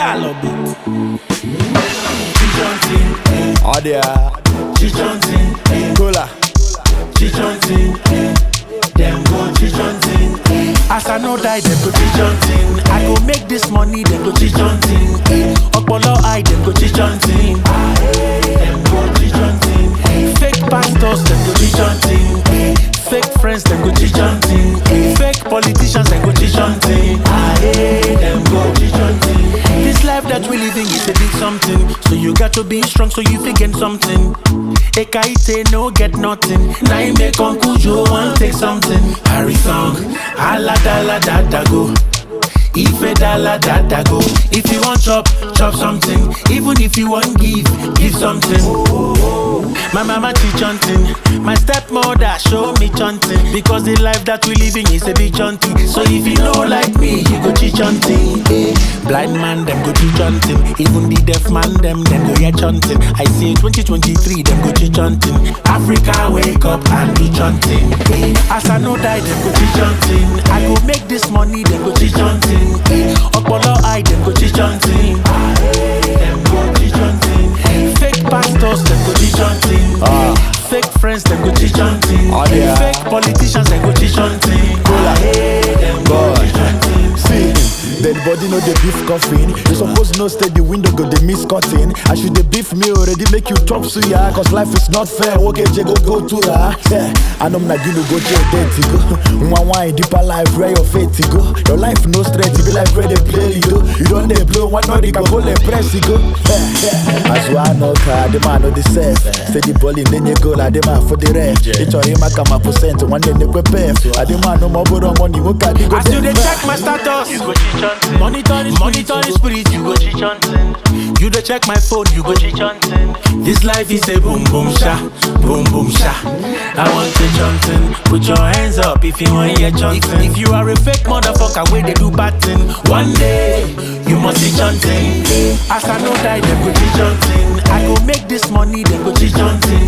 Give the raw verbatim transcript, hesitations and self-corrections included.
Gallop it. Chichontin, Oh there, chichontin, cola. chichontin, them go chichontin. As I know die, them go Chichontin, I go make this money, them go chichontin, Opolo eye, them go chichontin, them go chichontin. Fake pastors, them go Chichontin, Fake friends, them go chichontin, Fake politicians, them go chichontin, them go chichontin. This life that we living is a big something. So you got to be strong so you figure something. Ekaite no get nothing. Now you make Uncle Joe want take something. Harry song, ala da la da da go. Ife da la da da go. If you want chop, chop something. Even if you want give, give something. My mama teach hunting. My stepmother show me chanting. Because the life that we living is a big chanting. So if you know like me, you go teach hunting. Eh. Blind man, them go teach hunting. Even the deaf man, them, them go hear chanting. I say twenty twenty-three, them go teach hunting. Africa wake up and do chanting. Eh. As I know die, them go teach hunting. I go make this money, them go teach hunting. Opolo eye, them go teach hunting. Them go chichontin, Fake pastors, them go teach hunting. Ah, Fake friends, them go teach hunting. oh there, Fake politicians, them go teach hunting. cola. them go chichontin. See, dead body no the beef coffin. You suppose no stay the window go the miss cutting. I should the beef me already make you chop suya. Cause life is not fair. Okay, je go go to her. Yeah, I know not you go to dead to go. One wine deeper life where your fate to go. Your life no straight, you be like where they play you. You don't they blow one no they can go let press you go. Yeah, yeah. As one no car, the man no the self. Say the ball in then you go like the man for the ref. It's all him I come a percent one day they prepare. I the man no more borrow money. What can you go? As you dey check my status, you go cheat hunting. Monitor the monitor the spirit, you go cheat hunting. You dey check my phone, you go cheat hunting. This life is a boom boom sha, boom boom sha. I want to chanting. Put your hands up if you want hear If, chanting. if you are a fake motherfucker, where they do bad thing, One day you must be chanting. as I know die, them go cheat hunting. I go make this money, them go cheat hunting.